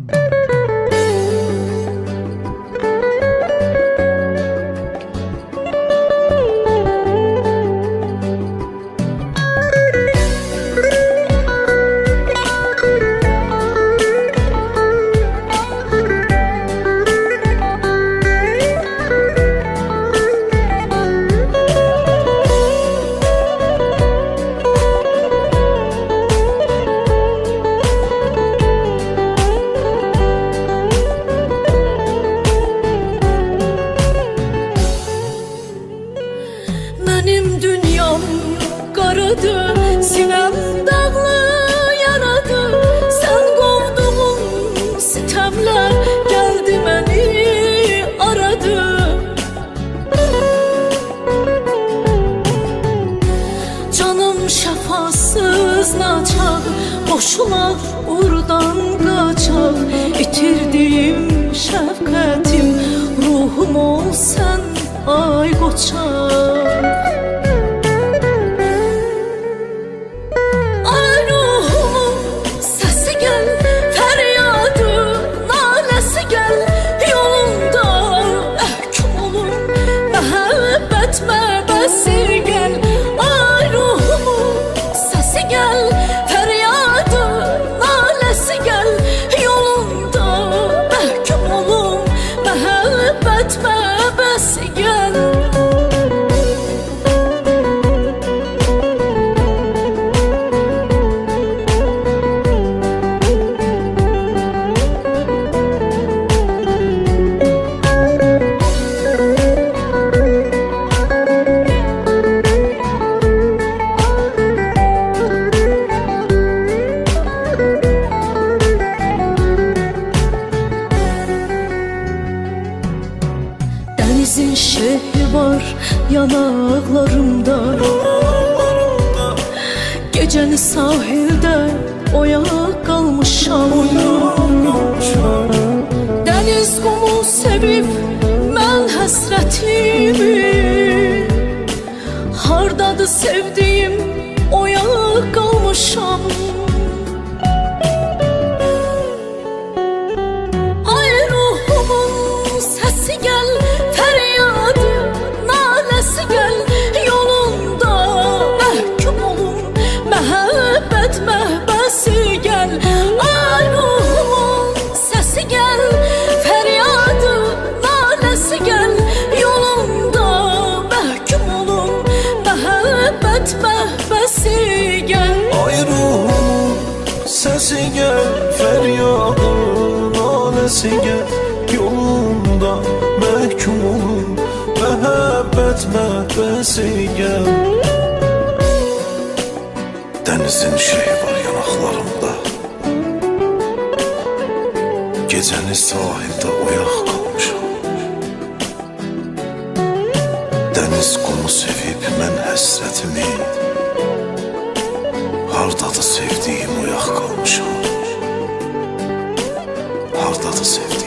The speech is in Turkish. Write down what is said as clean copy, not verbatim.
Benim dünyam qaradı, sinem dağlı yaradı. Sen qovduğun sitemler geldi beni aradı. Canım şəfasız naçar, boşular oradan qaçar. İtirdiğim şəfqətim, ruhum ol sen ay qoçar. Denizin şehri var yanaklarımda, geceni sahilde oyak kalmışam. Deniz kumu sevip mən həsrətimi, hardadır sevdiğim oyak kalmışam. Sesi gel, feryadın nalesi gel. Yolunda məhkum olun, məhəbbət məhbəsi gel. Denizin şeyi var yanaklarımda, gecəni sahildə oyaq qalmışam. Deniz qumu sevib mən həsrətimi, hardadır sevdiğim oyaq qalmışam. Hardadır sevdiğim